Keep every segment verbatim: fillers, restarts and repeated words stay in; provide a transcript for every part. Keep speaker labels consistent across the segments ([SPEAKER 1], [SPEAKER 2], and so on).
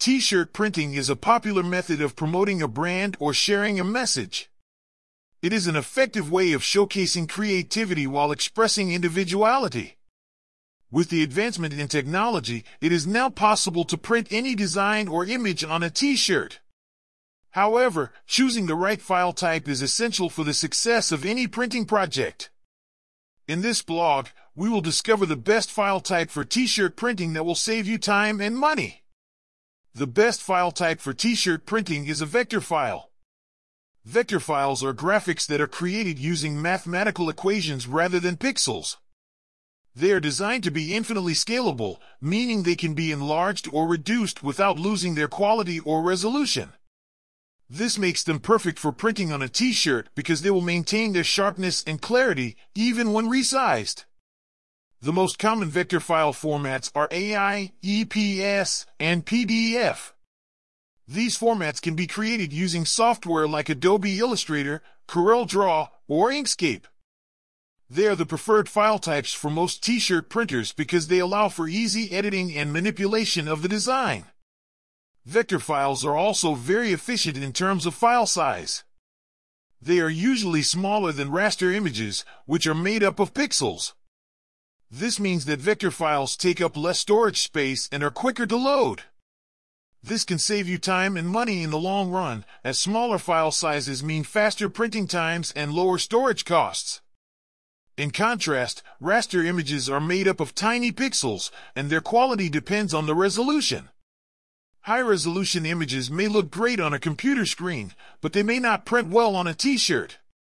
[SPEAKER 1] T-shirt printing is a popular method of promoting a brand or sharing a message. It is an effective way of showcasing creativity while expressing individuality. With the advancement in technology, it is now possible to print any design or image on a T-shirt. However, choosing the right file type is essential for the success of any printing project. In this blog, we will discover the best file type for T-shirt printing that will save you time and money. The best file type for T-shirt printing is a vector file. Vector files are graphics that are created using mathematical equations rather than pixels. They are designed to be infinitely scalable, meaning they can be enlarged or reduced without losing their quality or resolution. This makes them perfect for printing on a T-shirt because they will maintain their sharpness and clarity even when resized. The most common vector file formats are A I, E P S, and P D F. These formats can be created using software like Adobe Illustrator, CorelDRAW, or Inkscape. They are the preferred file types for most T-shirt printers because they allow for easy editing and manipulation of the design. Vector files are also very efficient in terms of file size. They are usually smaller than raster images, which are made up of pixels. This means that vector files take up less storage space and are quicker to load. This can save you time and money in the long run, as smaller file sizes mean faster printing times and lower storage costs. In contrast, raster images are made up of tiny pixels, and their quality depends on the resolution. High-resolution images may look great on a computer screen, but they may not print well on a T-shirt.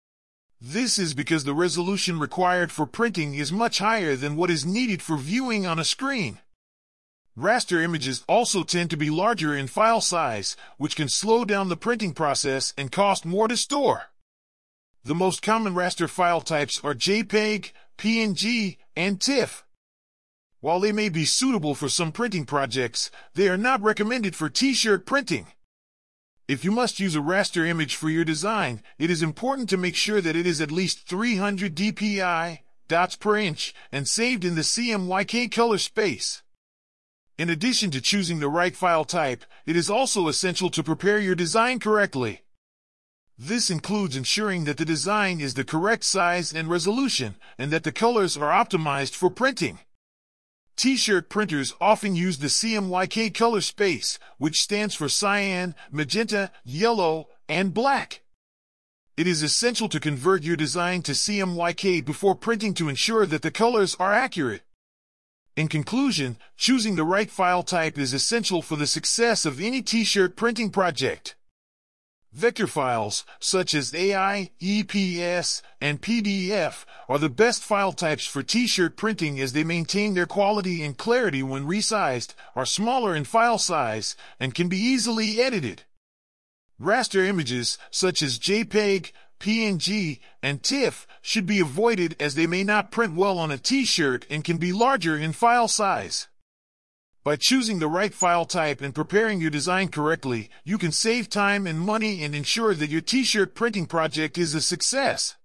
[SPEAKER 1] This is because the resolution required for printing is much higher than what is needed for viewing on a screen. Raster images also tend to be larger in file size, which can slow down the printing process and cost more to store. The most common raster file types are JPEG, P N G, and TIFF. While they may be suitable for some printing projects, they are not recommended for T-shirt printing. If you must use a raster image for your design, it is important to make sure that it is at least three hundred D P I, dots per inch, and saved in the C M Y K color space. In addition to choosing the right file type, it is also essential to prepare your design correctly. This includes ensuring that the design is the correct size and resolution, and that the colors are optimized for printing. T-shirt printers often use the C M Y K color space, which stands for cyan, magenta, yellow, and black. It is essential to convert your design to C M Y K before printing to ensure that the colors are accurate. In conclusion, choosing the right file type is essential for the success of any T-shirt printing project. Vector files, such as A I, E P S, and P D F, are the best file types for T-shirt printing as they maintain their quality and clarity when resized, are smaller in file size, and can be easily edited. Raster images, such as JPEG, P N G, and TIFF, should be avoided as they may not print well on a T-shirt and can be larger in file size. By choosing the right file type and preparing your design correctly, you can save time and money and ensure that your T-shirt printing project is a success.